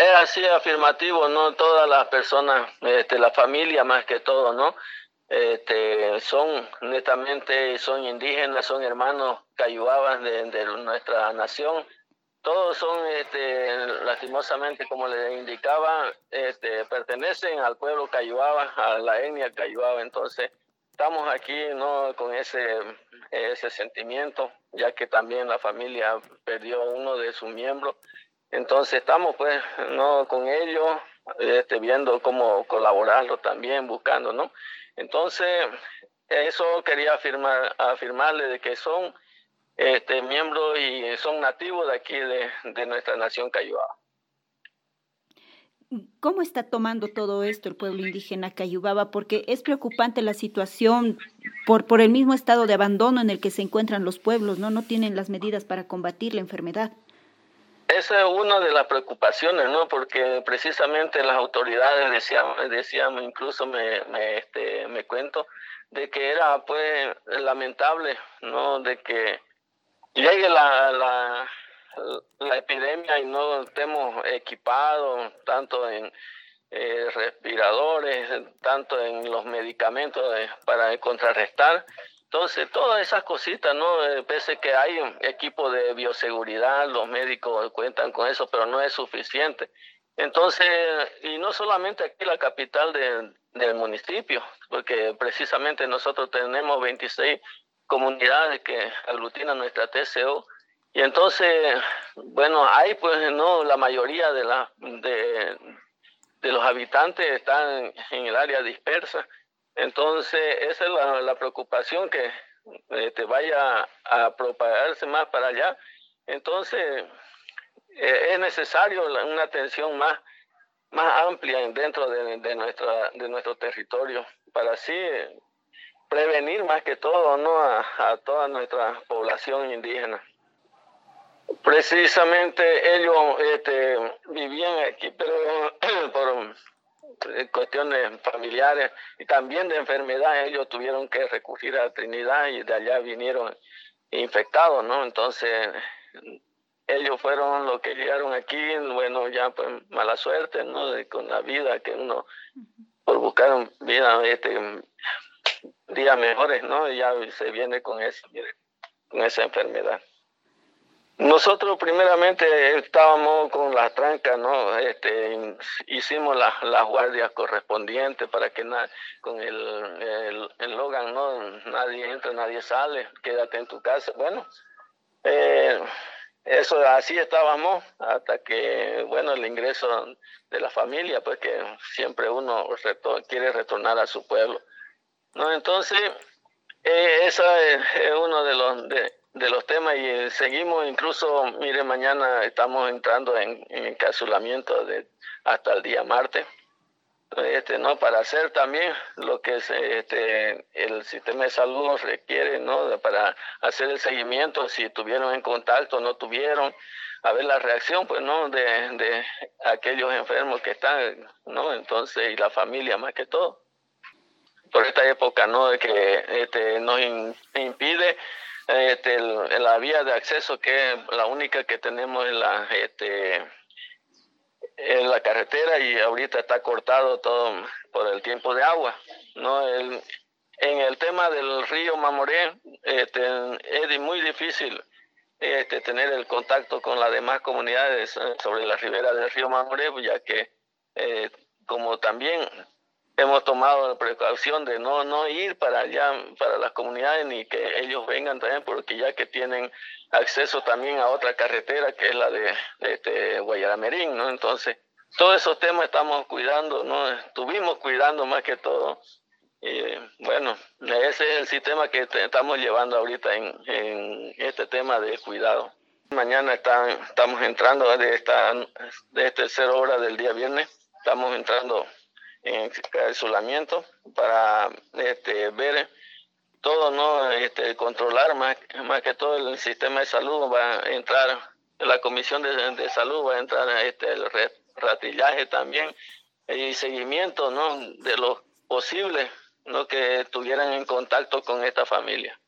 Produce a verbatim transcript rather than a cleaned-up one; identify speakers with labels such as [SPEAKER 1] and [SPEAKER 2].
[SPEAKER 1] Es así afirmativo, ¿no? Todas las personas, este, la familia más que todo, ¿no? Este, son netamente, son indígenas, son hermanos cayuabas de, de nuestra nación. Todos son, este, lastimosamente, como les indicaba, este, pertenecen al pueblo cayuaba, a la etnia cayuaba. Entonces, estamos aquí, ¿no? Con ese, ese sentimiento, ya que también la familia perdió uno de sus miembros. Entonces estamos pues no con ellos, este, viendo cómo colaborarlo también, buscando, ¿no? Entonces, eso quería afirmar, afirmarle de que son este, miembros y son nativos de aquí de, de nuestra nación cayuaba.
[SPEAKER 2] ¿Cómo está tomando todo esto el pueblo indígena Cayubaba? Porque es preocupante la situación por, por el mismo estado de abandono en el que se encuentran los pueblos, ¿no? No tienen las medidas para combatir la enfermedad.
[SPEAKER 1] Esa es una de las preocupaciones, ¿no? Porque precisamente las autoridades decían, decían incluso me, me, este, me cuento, de que era pues lamentable, ¿no? De que llegue la, la, la epidemia y no estemos equipados tanto en eh, respiradores, tanto en los medicamentos de, para contrarrestar. Entonces, todas esas cositas, ¿no? Eh, pese que hay un equipo de bioseguridad, los médicos cuentan con eso, pero no es suficiente. Entonces, y no solamente aquí en la capital de, del municipio, porque precisamente nosotros tenemos veintiséis comunidades que aglutinan nuestra T C O, y entonces, bueno, hay pues, no, la mayoría de, la, de, de los habitantes están en el área dispersa. Entonces, esa es la, la preocupación, que eh, te vaya a propagarse más para allá. Entonces, eh, es necesario una atención más, más amplia dentro de, de, nuestra, de nuestro territorio, para así eh, prevenir más que todo, ¿no? a, a toda nuestra población indígena. Precisamente ellos este, vivían aquí, pero por cuestiones familiares y también de enfermedad, ellos tuvieron que recurrir a Trinidad y de allá vinieron infectados, ¿no? Entonces, ellos fueron los que llegaron aquí, bueno, ya pues mala suerte, ¿no? De, con la vida que uno, por buscar vida, este, días mejores, ¿no? Y ya se viene con, ese, con esa enfermedad. Nosotros primeramente estábamos con las trancas, ¿no? Este, hicimos las, las guardias correspondientes para que na, con el, el, el Logan, ¿no? Nadie entra, nadie sale, quédate en tu casa. Bueno, eh, eso así estábamos hasta que, bueno, el ingreso de la familia, pues que siempre uno retor quiere retornar a su pueblo, ¿no? Entonces, eh, esa es, es uno de los... De, de los temas, y seguimos incluso, mire, mañana estamos entrando en, en encapsulamiento de, hasta el día martes, este, ¿no? Para hacer también lo que es, este, el sistema de salud requiere, ¿no? Para hacer el seguimiento, si tuvieron en contacto, no tuvieron, a ver la reacción, pues, ¿no? De, de aquellos enfermos que están, ¿no? Entonces, y la familia más que todo. Por esta época, ¿no? De que este, nos in, impide Este, el, la vía de acceso, que es la única que tenemos en la, este, en la carretera, y ahorita está cortado todo por el tiempo de agua, ¿no? El, en el tema del río Mamoré, este, es muy difícil este, tener el contacto con las demás comunidades sobre la ribera del río Mamoré, ya que eh, como también hemos tomado la precaución de no, no ir para allá, para las comunidades, ni que ellos vengan también, porque ya que tienen acceso también a otra carretera, que es la de, de este, Guayaramerín, ¿no? Entonces, todos esos temas estamos cuidando, ¿no? Estuvimos cuidando más que todo. Y bueno, ese es el sistema que te, estamos llevando ahorita en, en este tema de cuidado. Mañana están, estamos entrando de esta, de esta cero hora del día viernes, estamos entrando en aislamiento para este, ver todo, ¿no? Este, controlar más, más que todo el sistema de salud. Va a entrar la comisión de, de salud, va a entrar este, el ratillaje también y seguimiento, ¿no? De los posibles, ¿no? Que estuvieran en contacto con esta familia.